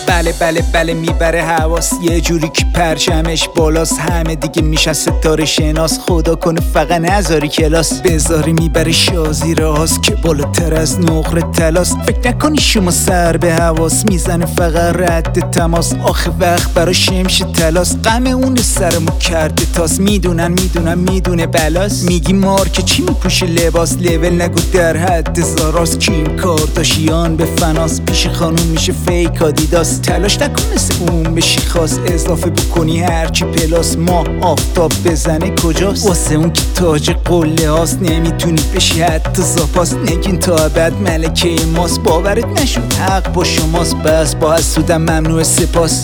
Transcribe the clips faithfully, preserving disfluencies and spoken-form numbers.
بله بله بله میبره حواس، یه جوری که پرچمش بالاست، همه دیگه میشن ستاره شناس. خدا کنه فقط نذاری کلاس بذاری، میبره شازی راست که بالاتر از نقره تلاس. فکر نکنی شما سر به حواس، میزنه فقط رد تماس. آخه وقت برا شمش تلاس، غم اون سرمو کرده تاس. میدونن میدونن میدونه بلاس، میگی مارک چی میپوشه لباس. لول نگو در حد زاراست، کیم کارداشیان به فناس. پیش خانوم میشه فیک آدیداس، تلاش نکن مثل اون بشی خاص. اضافه بکنی هرچی پلاس، ما آفتاب بزنه کجاست؟ واسه اون که تاج قله هاست، نمیتونی بشی حتی زاپاس. نگین تا ابد ملکه ماست، باورت نشد حق با شماست. بس با حسودم ممنوع سپاس.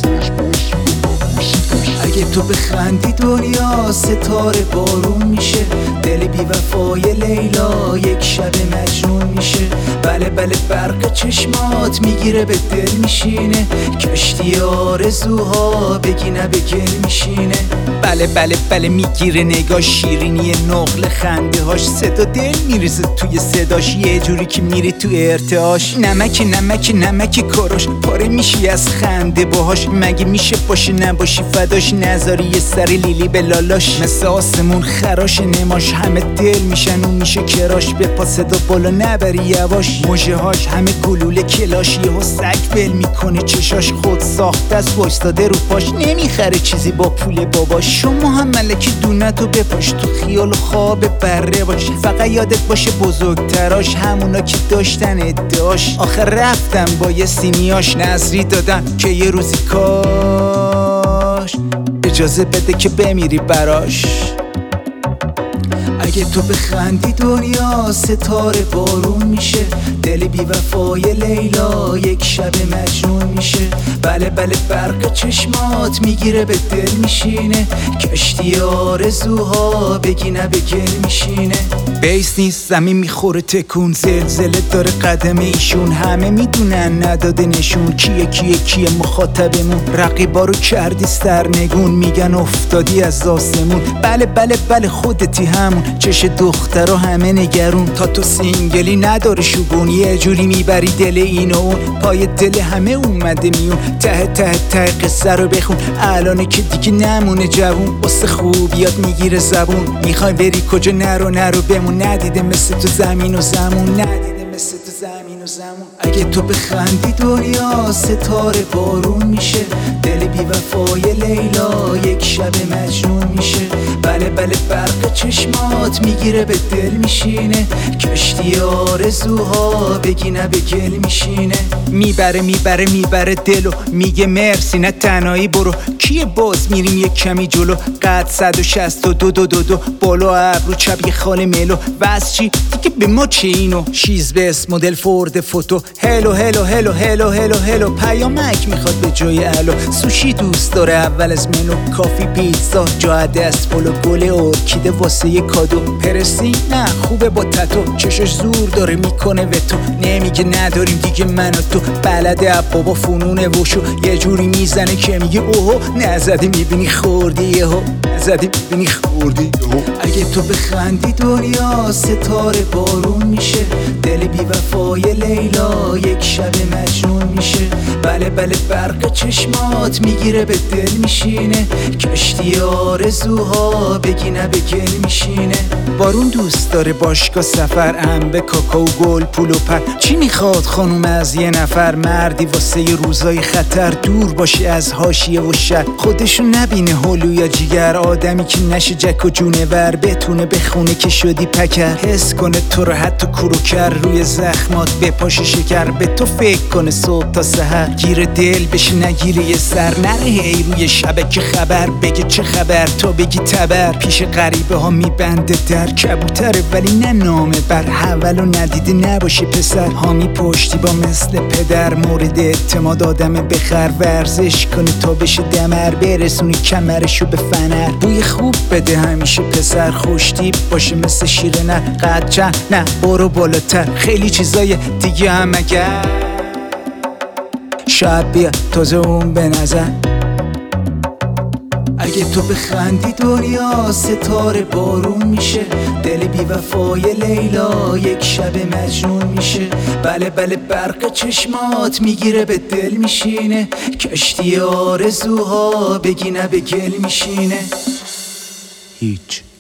اگه تو بخندی دنیا ستاره بارون میشه، دل بی وفای لیلا یک شب مجنون میشه. بله بله برق چشمات میگیره به دل میشینه، کشتی آرزوها بگی نه به گل میشینه. بله بله بله میگیره نگاه، شیرینی نقل خنده هاش، صدا دل میریزه توی صداش، یه جوری که میری تو ارتعاش. نمک نمک نمک کاراش، پاره میشی از خنده باهاش. مگه میشه باشه نباشی فداش، نذاری یه سری لیلی به لالاش. مثل آسمون خراش نماش، همه دل میشن اون میشه کراش. به پا صدا بالا نبری یواش، موجه هاش همه گلوله کلاش. یهو سگ ول میکنه چشاش، خود ساخته است وایستاده رو پاش. نمیخره چیزی با پول باباش. شما هم ملکی دونتو بپاش، تو خیال و خواب بره باش. فقط یادت باشه بزرگتراش همونا که داشتن ادعاش. آخر رفتم با یه سینیاش، نظری دادن که یه روزی کاش اجازه بده که بمیری براش. اگه تو بخندی دنیا ستاره بارون میشه، دل بی وفای لیلا یک شب مجنون میشه. بله بله برق چشمات میگیره به دل میشینه، کشتی آرزوها بگی نه به گل میشینه. بیس نیست زمین میخوره تکون، زلزله داره قدم ایشون. همه میدونن نداده نشون، کیه کیه کیه مخاطبمون. رقیبا رو کردی سرنگون، میگن افتادی از آسمون. بله بله بله خودتی همون، چش دخترها همه نگرون. تا تو سینگلی نداره شگون، یه جوری میبری دل این و اون. پای دل همه اومده میون، ته ته ته قصه رو بخون. الانه که دیگه نمونه جوون، واسه خوبیات میگیره زبون. میخوای بری کجا نرو نرو بمون، ندیده مثل تو زمین و زمون. ندیده مثل تو زمین و زمون. اگه تو بخندی دنیا ستاره بارون میشه، دل بی وفای لیلا یک شب مجنون میشه. بله بله برق چشمات میگیره به دل میشینه، کشتی آرزوها بگی نه به گل میشینه. میبره میبره میبره دلو، میگه مرسی نه تنهایی برو. کیه باز میریم یک کمی جلو، قد صد و شست و دو دو دو دو. بالا ابرو چپ یه خال ملو، بس چی دیگه به ما چه اینو. شیز به اسم مدل فورد فوتو، هلو هلو هلو هلو هلو هلو. پیامک میخواد به جای الو، سوشی دوست داره اول از منو. کافی پیتزا جا دست پلو، گل ارکیده واسه یه کادو. پرسی نه خوبه با تتو، چشش زور داره میکنه به تو. نمیگه نداریم دیگه من و تو، بلده بابا فنونه وشو. یه جوری میزنه که میگه اوهو، نزدی میبینی خوردی یهو، نزدی میبینی خوردی یهو. اگه تو بخندی دنیا ستاره بارون میشه، دل بی وفای لیلا یک شب مجنون میشه. بله بله برق چشمات میگیره به دل میشینه، کشتی آرزوها بگی نه به گل میشینه. بارون دوست داره باشگاه سفر، انبه کاکائو گل پول و پر. چی میخواد خانوم از یه نفر، مردی واسه یه روزای خطر. دور باشه از حاشیه و شهر، خودشو نبینه هلو یا جیگر. آدمی که نشه جک و جونور، بتونه بخونه که شدی پکر. حس کنه تو رو حتی کروکر، روی زخمات بپاشه شکر. به تو فکر کنه صبح تا سحر، گیر دل بشه نگیره یه سر. نره هی روی شبکه خبر بگه چه خبر تا بگی تبر. پیش غریبه ها میبنده در کبوتره ولی نه نامه بر. حولو ندیده نباشه پسر، حامی پشتی با مثل پدر. مورد اعتماد آدم بخر، ورزش کنه تا بشه دمر. برسونی کمرشو به فنر، بوی خوب بده همیشه پسر. خوشتیپ باشه مثل شیره نه قد چند نه برو بالاتر. خیلی چیزای دیگه هم اگر شاید بیا تازه اون به نظر. اگه تو بخندی دنیا ستاره بارون میشه، دل بی وفای لیلا یک شب مجنون میشه. بله بله برق چشمات میگیره به دل میشینه، کشتی آرزوها بگی نه به گل میشینه. هیچ